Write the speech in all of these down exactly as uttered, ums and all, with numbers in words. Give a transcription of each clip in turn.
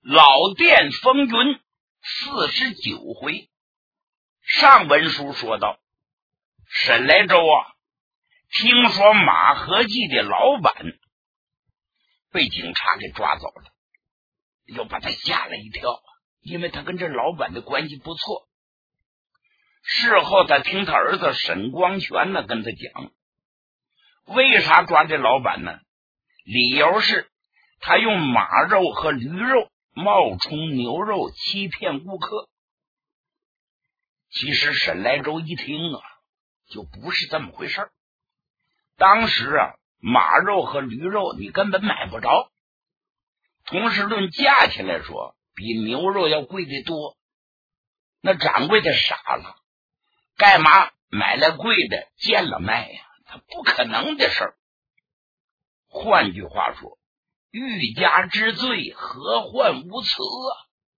老店风云四十九回，上文书说到，沈来州啊，听说马和记的老板被警察给抓走了，又把他吓了一跳，因为他跟这老板的关系不错。事后他听他儿子沈光全呢跟他讲，为啥抓这老板呢？理由是他用马肉和驴肉冒充牛肉欺骗顾客。其实沈来州一听啊，就不是这么回事儿。当时啊，马肉和驴肉你根本买不着，同时论价钱来说，比牛肉要贵得多。那掌柜的傻了，干嘛买了贵的贱了卖呀？他不可能的事儿。换句话说，欲加之罪，何患无辞啊！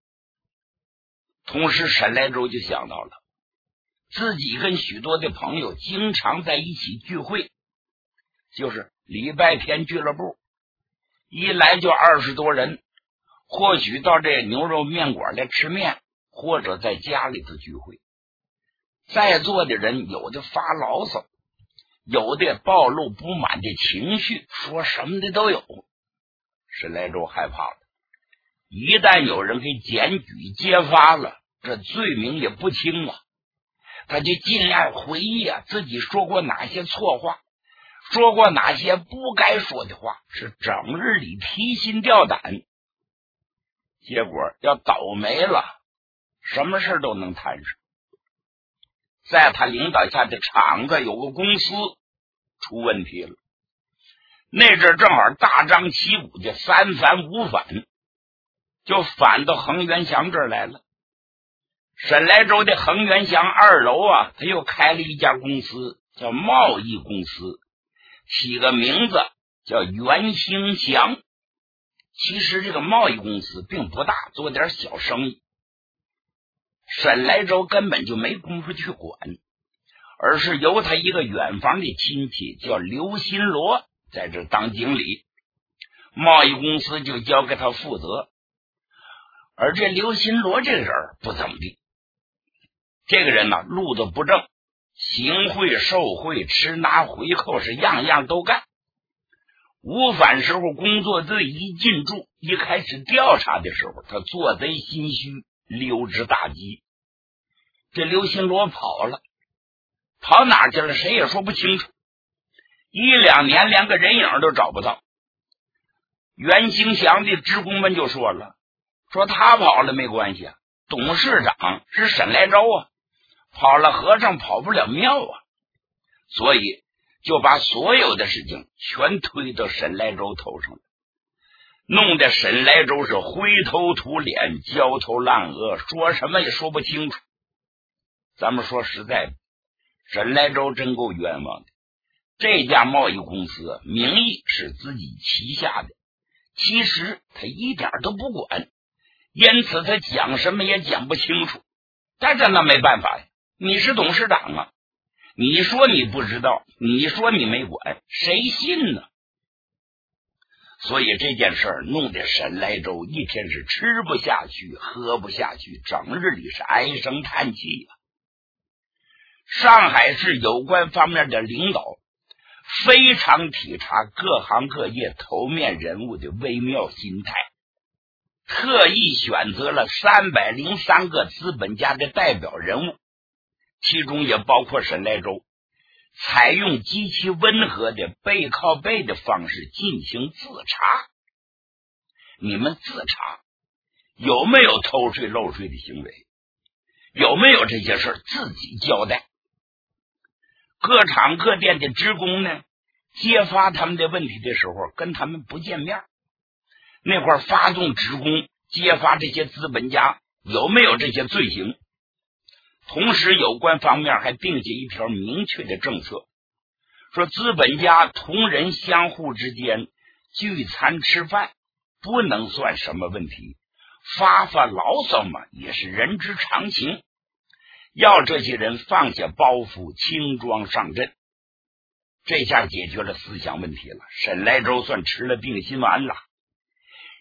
同时沈来州就想到了，自己跟许多的朋友经常在一起聚会，就是礼拜天俱乐部，一来就二十多人，或许到这牛肉面馆来吃面，或者在家里头聚会。在座的人有的发牢骚，有的暴露不满的情绪，说什么的都有。沈来州害怕了，一旦有人给检举揭发了，这罪名也不轻啊。他就尽量回忆啊，自己说过哪些错话，说过哪些不该说的话，是整日里提心吊胆。结果要倒霉了，什么事都能摊上。在他领导下的厂子有个公司出问题了，那阵正好大张旗鼓的三反五反，就反到恒源祥这儿来了。沈来州的恒源祥二楼啊，他又开了一家公司，叫贸易公司，起个名字叫元兴祥。其实这个贸易公司并不大，做点小生意。沈来州根本就没工夫去管，而是由他一个远房的亲戚叫刘新罗在这当经理，贸易公司就交给他负责。而这刘新罗这个人不怎么地，这个人呢路子不正，行贿受贿吃拿回扣是样样都干。五反时候工作队一进驻，一开始调查的时候，他做贼心虚，溜之大吉。这刘新罗跑了，跑哪去了谁也说不清楚，一两年连个人影都找不到。袁兴祥的职工们就说了，说他跑了没关系啊，董事长是沈来州啊，跑了和尚跑不了庙啊，所以就把所有的事情全推到沈来州头上了，弄得沈来州是灰头土脸，焦头烂额，说什么也说不清楚。咱们说实在的，沈来州真够冤枉的。这家贸易公司名义是自己旗下的，其实他一点都不管，因此他讲什么也讲不清楚。但是那没办法呀，你是董事长啊，你说你不知道，你说你没管，谁信呢？所以这件事儿弄得沈来州一天是吃不下去喝不下去，整日里是唉声叹气呀、啊。上海市有关方面的领导非常体察各行各业头面人物的微妙心态，特意选择了三百零三个资本家的代表人物，其中也包括沈来州，采用极其温和的背靠背的方式进行自查。你们自查有没有偷税漏税的行为，有没有这些事自己交代。各厂各店的职工呢，揭发他们的问题的时候跟他们不见面，那块发动职工揭发这些资本家有没有这些罪行。同时有关方面还定下一条明确的政策，说资本家同仁相互之间聚餐吃饭不能算什么问题，发发牢骚嘛也是人之常情，要这些人放下包袱，轻装上阵。这下解决了思想问题了，沈来州算吃了定心丸了。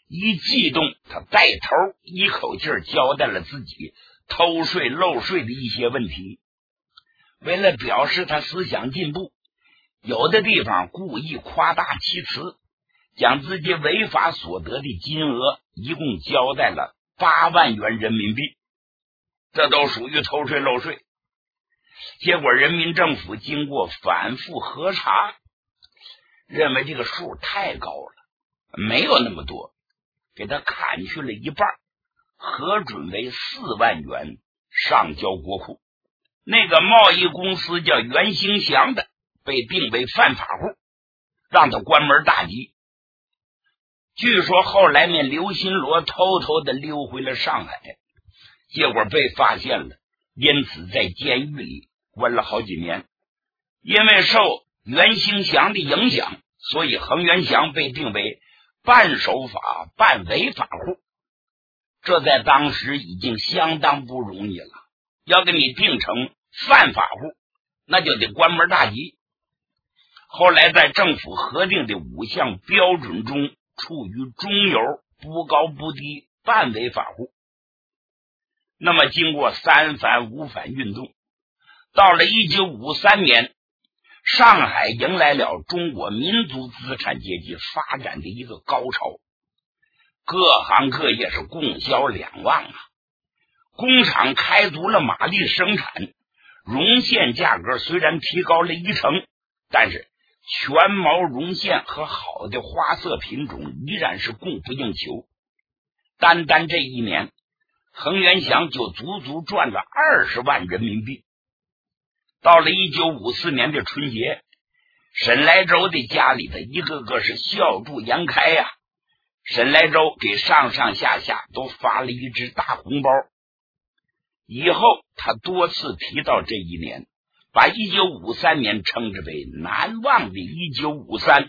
一激动，他带头一口气交代了自己偷税漏税的一些问题。为了表示他思想进步，有的地方故意夸大其词，将自己违法所得的金额一共交代了八万元人民币，这都属于偷税漏税。结果人民政府经过反复核查，认为这个数太高了，没有那么多，给他砍去了一半，核准为四万元上交国库。那个贸易公司叫袁兴祥的被定为犯法户，让他关门大吉。据说后来面刘新罗偷偷的溜回了上海，结果被发现了，因此在监狱里关了好几年。因为受袁兴祥的影响，所以恒源祥被定为半守法半违法户，这在当时已经相当不容易了，要给你定成犯法户，那就得关门大吉。后来在政府核定的五项标准中处于中游，不高不低，半违法户。那么经过三反五反运动，到了一九五三年，上海迎来了中国民族资产阶级发展的一个高潮，各行各业是供销两旺啊。工厂开足了马力生产，绒线价格虽然提高了一成，但是全毛绒线和好的花色品种依然是供不应求。单单这一年，恒源祥就足足赚了二十万人民币。到了一九五四年的春节，沈来洲的家里的一个个是笑逐颜开呀、啊。沈来洲给上上下下都发了一只大红包。以后他多次提到这一年，把一九五三年称之为难忘的一九五三。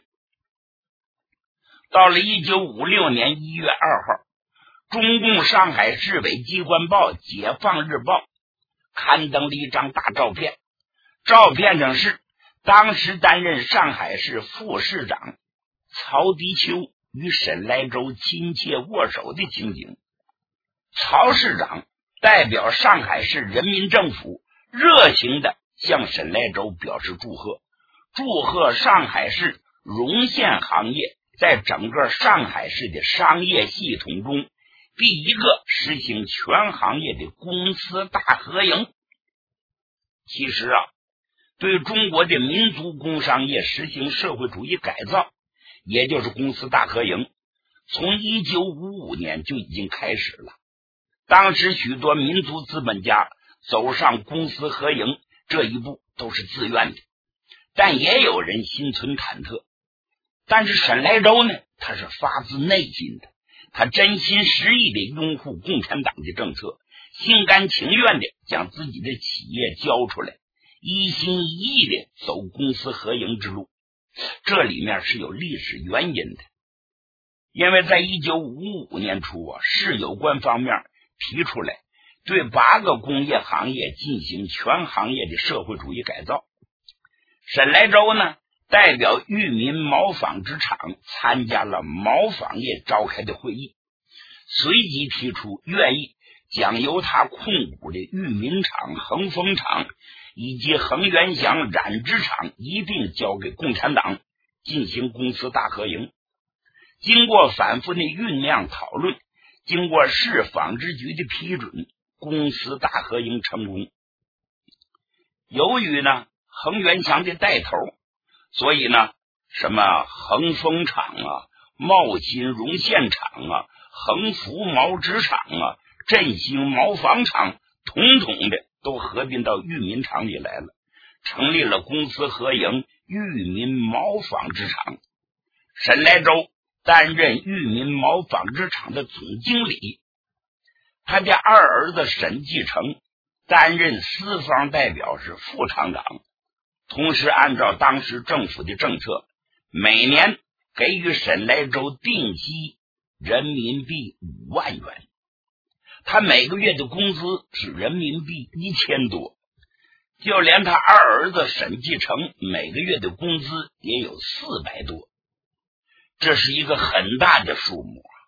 到了一九五六年一月二号，中共上海市委机关报《解放日报》刊登了一张大照片，照片上是当时担任上海市副市长曹迪秋与沈来洲亲切握手的情景。曹市长代表上海市人民政府热情地向沈来洲表示祝贺，祝贺上海市绒线行业在整个上海市的商业系统中第一个实行全行业的公私大合营。其实啊，对中国的民族工商业实行社会主义改造，也就是公私大合营，从一九五五年就已经开始了。当时许多民族资本家走上公私合营这一步都是自愿的，但也有人心存忐忑。但是沈来洲呢，他是发自内心的，他真心实意的拥护共产党的政策，心甘情愿的将自己的企业交出来，一心一意的走公私合营之路。这里面是有历史原因的，因为在一九五五年初啊，市有关方面提出来对八个工业行业进行全行业的社会主义改造。沈来洲呢，代表裕民毛纺织厂参加了毛纺业召开的会议，随即提出愿意将由他控股的裕民厂、恒丰厂以及恒源祥染织厂一并交给共产党进行公私大合营。经过反复的酝酿讨论，经过市纺织局的批准，公私大合营成功。由于呢恒源祥的带头，所以呢什么恒丰厂啊、茂新绒线厂啊、恒福毛织厂啊、振兴毛纺厂，统统的都合并到裕民厂里来了，成立了公私合营裕民毛纺织厂。沈来洲担任裕民毛纺织厂的总经理，他的二儿子沈继成担任私方代表是副厂长，同时按照当时政府的政策，每年给予沈来洲定期人民币五万元，他每个月的工资是人民币一千多，就连他二儿子沈继成每个月的工资也有四百多，这是一个很大的数目。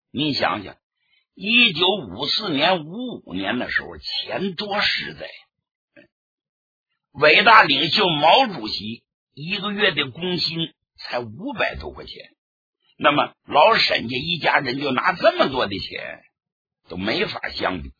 你想想，一九五四年、五五年的时候，钱多实在。伟大领袖毛主席一个月的工薪才五百多块钱，那么老沈家一家人就拿这么多的钱，都没法相比了。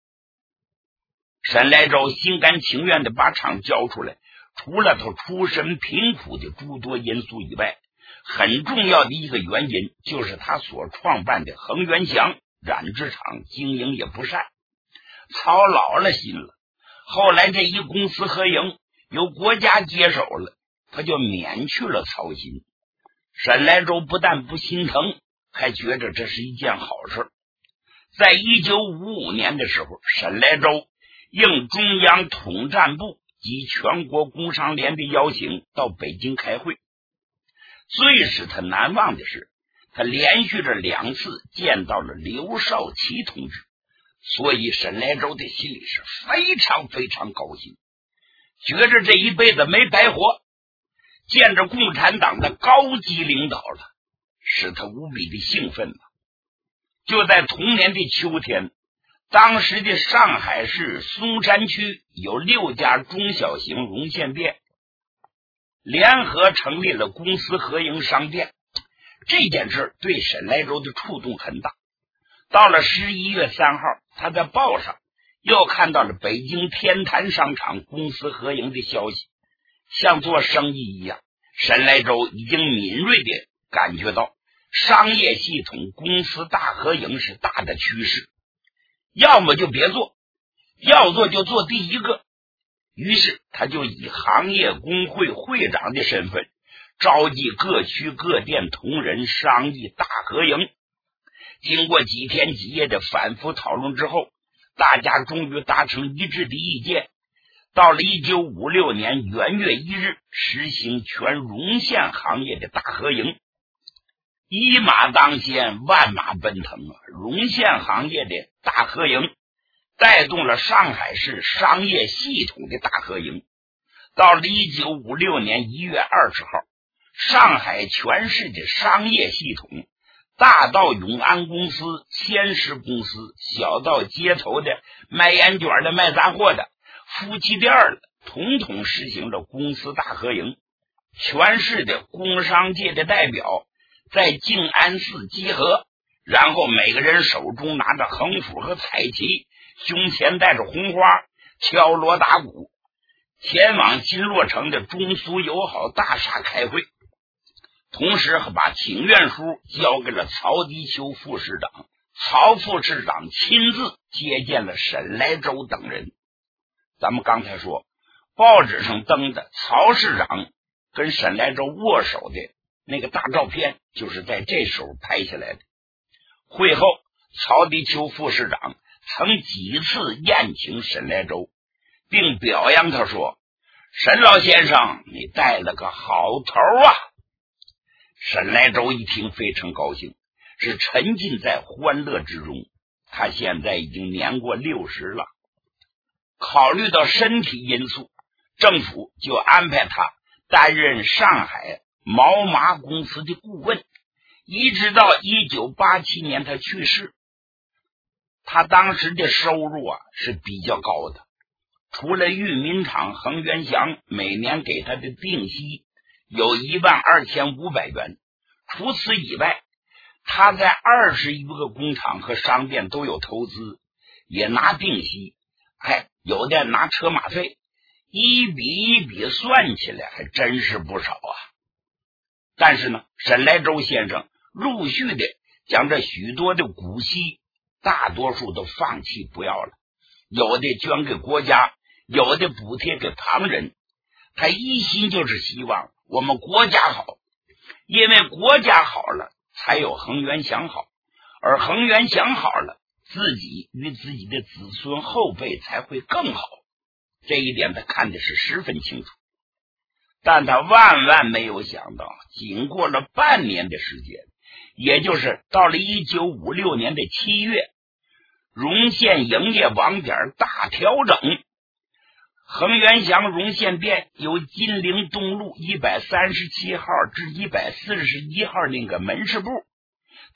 沈来洲心甘情愿的把厂交出来，除了他出身贫苦的诸多因素以外，很重要的一个原因就是他所创办的恒源祥染织厂经营也不善，操劳了心了。后来这一公私合营由国家接手了，他就免去了操心。沈来洲不但不心疼，还觉着这是一件好事。在一九五五年的时候，沈来洲应中央统战部及全国工商联的邀请到北京开会。最使他难忘的是，他连续着两次见到了刘少奇同志，所以沈来洲的心里是非常非常高兴，觉着这一辈子没白活，见着共产党的高级领导了，使他无比的兴奋了。就在同年的秋天，当时的上海市松山区有六家中小型绒线店联合成立了公私合营商店，这件事对沈来洲的触动很大。到了十一月三号，他在报上又看到了北京天坛商场公私合营的消息，像做生意一样，沈来洲已经敏锐地感觉到商业系统公私大合营是大的趋势，要么就别做，要做就做第一个。于是他就以行业工会会长的身份召集各区各店同仁商议大合营。经过几天几夜的反复讨论之后，大家终于达成一致的意见。到了一九五六年元月一日，实行全绒线行业的大合营。一马当先，万马奔腾啊！绒线行业的大合营带动了上海市商业系统的大合营。到了一九五六年一月二十号，上海全市的商业系统，大到永安公司、千石公司，小到街头的卖烟卷的、卖杂货的、夫妻店的，统统实行了公私大合营。全市的工商界的代表在静安寺集合，然后每个人手中拿着横幅和彩旗，胸前带着红花，敲锣打鼓，前往金洛城的中苏友好大厦开会。同时把请愿书交给了曹迪秋副市长，曹副市长亲自接见了沈来洲等人。咱们刚才说报纸上登的曹市长跟沈来洲握手的那个大照片，就是在这时候拍下来的。会后，曹迪秋副市长曾几次宴请沈来洲，并表扬他说：“沈老先生，你带了个好头啊！”沈来洲一听非常高兴，是沉浸在欢乐之中。他现在已经年过六十了，考虑到身体因素，政府就安排他担任上海毛麻公司的顾问，一直到一九八七年他去世。他当时的收入啊是比较高的，除了裕民厂恒源祥每年给他的定息有一万二千五百元，除此以外，他在二十余个工厂和商店都有投资，也拿定息，哎，有的拿车马费，一笔一笔算起来还真是不少啊。但是呢，沈来洲先生陆续的将这许多的股息大多数都放弃不要了，有的捐给国家，有的补贴给旁人。他一心就是希望我们国家好，因为国家好了才有恒源祥好，而恒源祥好了，自己与自己的子孙后辈才会更好。这一点他看的是十分清楚。但他万万没有想到，经过了半年的时间，也就是到了一九五六年的七月，绒线营业网点大调整，恒源祥绒线店由金陵东路一百三十七号至一百四十一号那个门市部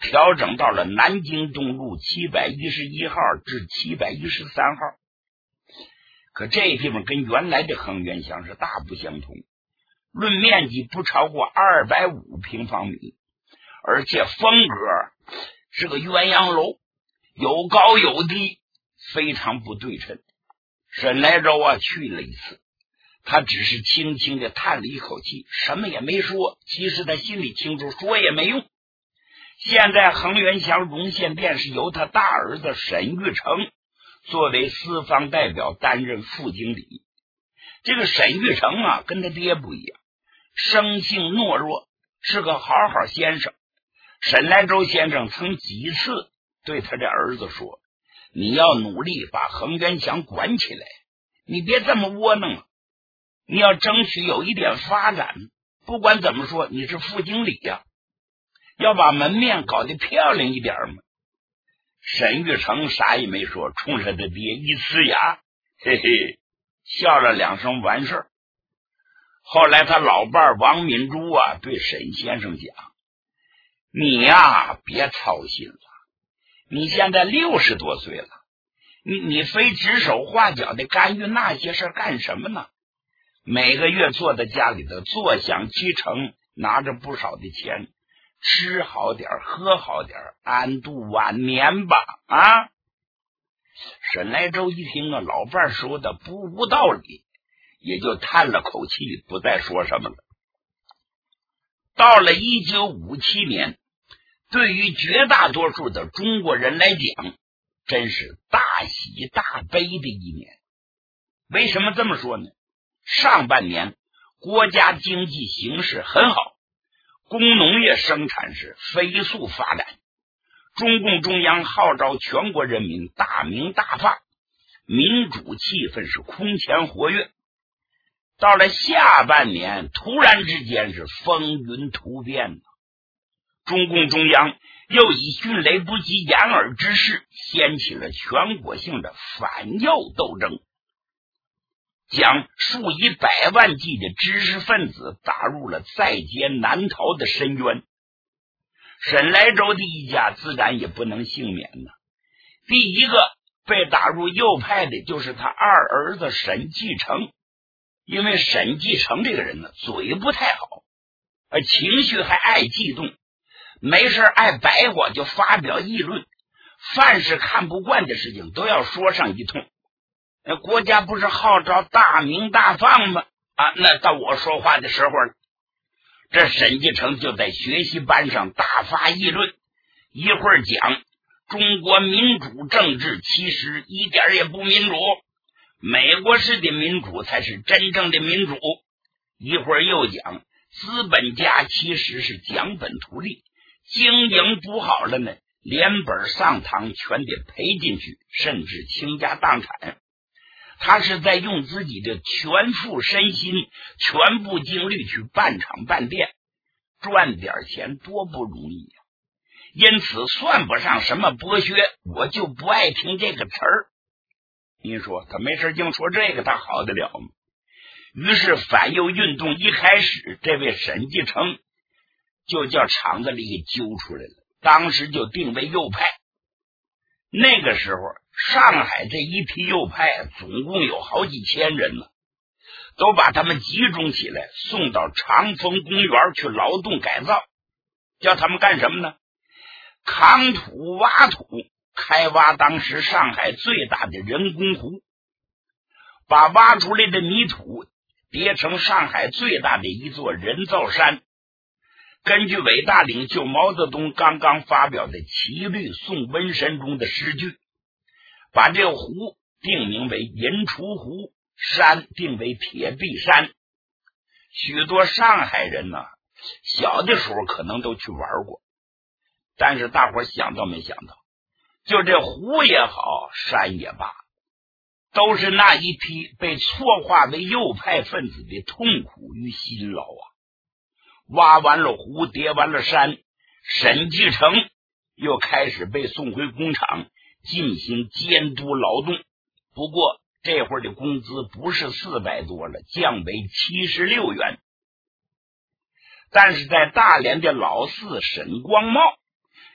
调整到了南京东路七百一十一号至七百一十三号。可这地方跟原来的恒源乡是大不相同，论面积不超过二百五平方米，而且风格是个鸳鸯楼，有高有低，非常不对称。沈来洲啊去了一次，他只是轻轻的叹了一口气，什么也没说。其实他心里清楚，说也没用。现在恒源乡荣县便是由他大儿子沈玉成作为司方代表担任副经理。这个沈玉成啊跟他爹不一样，生性懦弱，是个好好先生。沈来洲先生曾几次对他的儿子说，你要努力把恒源乡管起来，你别这么窝囊了，你要争取有一点发展，不管怎么说你是副经理呀、啊，要把门面搞得漂亮一点嘛。沈玉成啥也没说，冲着他爹一呲牙，嘿嘿，笑了两声完事儿。后来他老伴儿王敏珠啊对沈先生讲，你呀别操心了，你现在六十多岁了，你你非指手画脚的干预那些事干什么呢？每个月坐在家里的坐享其成，拿着不少的钱，吃好点喝好点，安度晚年吧啊！沈来洲一听啊，老伴说的不无道理，也就叹了口气，不再说什么了。到了一九五七年，对于绝大多数的中国人来讲，真是大喜大悲的一年。为什么这么说呢？上半年国家经济形势很好，工农业生产是飞速发展，中共中央号召全国人民大鸣大放，民主气氛是空前活跃。到了下半年，突然之间是风云突变，中共中央又以迅雷不及掩耳之势掀起了全国性的反右斗争，将数以百万计的知识分子打入了在劫难逃的深渊。沈来洲的一家自然也不能幸免呢。第一个被打入右派的就是他二儿子沈继承，因为沈继承这个人呢，嘴不太好，而情绪还爱激动，没事爱白话就发表议论，凡是看不惯的事情都要说上一通。那国家不是号召大鸣大放吗？啊，那到我说话的时候了。这沈继承就在学习班上大发议论，一会儿讲中国民主政治其实一点也不民主，美国式的民主才是真正的民主，一会儿又讲资本家其实是讲本图利，经营不好了呢，连本上堂全得赔进去，甚至倾家荡产。他是在用自己的全副身心全部精力去办厂办店，赚点钱多不容易呀、啊！因此算不上什么剥削，我就不爱听这个词儿。你说他没事净说这个，他好得了吗？于是反右运动一开始，这位沈继承就叫厂子里给揪出来了，当时就定为右派。那个时候上海这一批右派总共有好几千人呢，都把他们集中起来，送到长风公园去劳动改造。叫他们干什么呢？扛土挖土，开挖当时上海最大的人工湖，把挖出来的泥土叠成上海最大的一座人造山。根据伟大领袖毛泽东刚刚发表的《齐律送瘟神》中的诗句，把这个湖定名为银厨湖，山定为铁壁山。许多上海人呢，小的时候可能都去玩过，但是大伙儿想到没想到，就这湖也好，山也罢，都是那一批被错划为右派分子的痛苦与辛劳啊！挖完了湖，叠完了山，沈继承又开始被送回工厂进行监督劳动。不过这会儿的工资不是四百多了，降为七十六元。但是在大连的老四沈光茂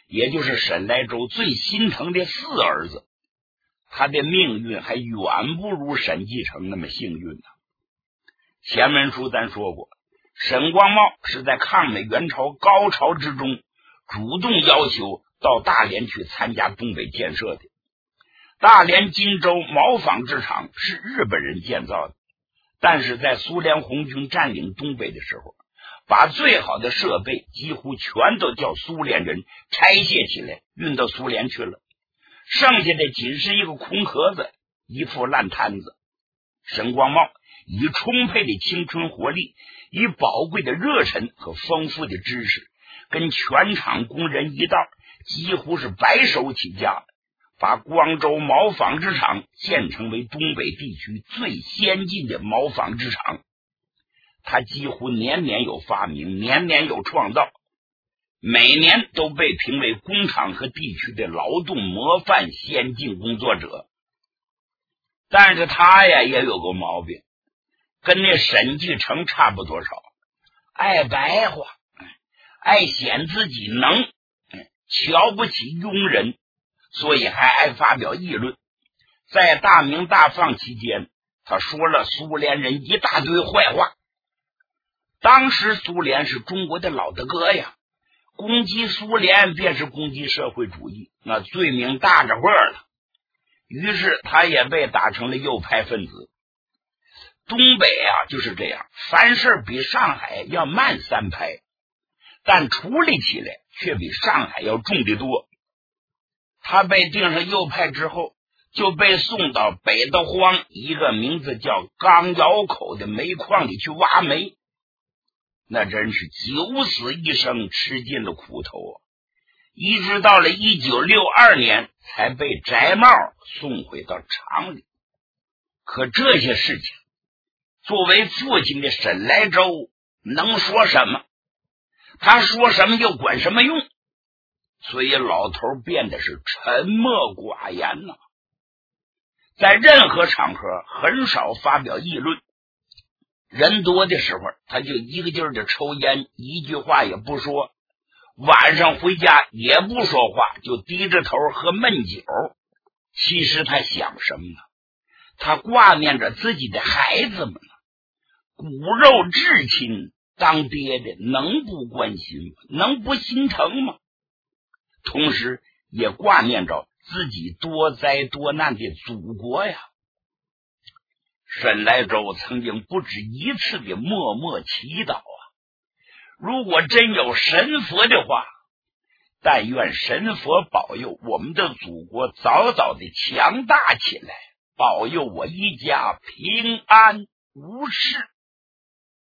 也就是沈来州最心疼的四儿子，他的命运还远不如沈继承那么幸运呢。前文书咱说过，沈光茂是在抗美援朝高潮之中主动要求到大连去参加东北建设的。大连金州毛纺织厂是日本人建造的，但是在苏联红军占领东北的时候，把最好的设备几乎全都叫苏联人拆卸起来运到苏联去了，剩下的仅是一个空壳子，一副烂摊子。沈光茂以充沛的青春活力，以宝贵的热忱和丰富的知识，跟全厂工人一道，几乎是白手起家，把光州毛纺织厂建成为东北地区最先进的毛纺织厂。他几乎年年有发明，年年有创造，每年都被评为工厂和地区的劳动模范先进工作者。但是他呀也有个毛病，跟那沈继承差不多少，爱白话，爱显自己能，瞧不起庸人，所以还爱发表议论。在大明大放期间，他说了苏联人一大堆坏话。当时苏联是中国的老大哥呀，攻击苏联便是攻击社会主义，那罪名大着个了。于是他也被打成了右派分子。东北啊就是这样，凡事比上海要慢三拍，但处理起来却比上海要重得多。他被定上右派之后，就被送到北道荒一个名字叫钢窑口的煤矿里去挖煤，那真是九死一生，吃尽了苦头啊！一直到了一九六二年才被翟茂送回到厂里。可这些事情，作为父亲的沈来舟能说什么？他说什么又管什么用？所以老头变得是沉默寡言呢、啊，在任何场合很少发表议论。人多的时候他就一个劲儿的抽烟，一句话也不说，晚上回家也不说话，就低着头喝闷酒。其实他想什么呢？他挂念着自己的孩子们呢。骨肉至亲，当爹的能不关心吗？能不心疼吗？同时也挂念着自己多灾多难的祖国呀。沈来舟曾经不止一次的默默祈祷啊，如果真有神佛的话，但愿神佛保佑我们的祖国早早的强大起来，保佑我一家平安无事。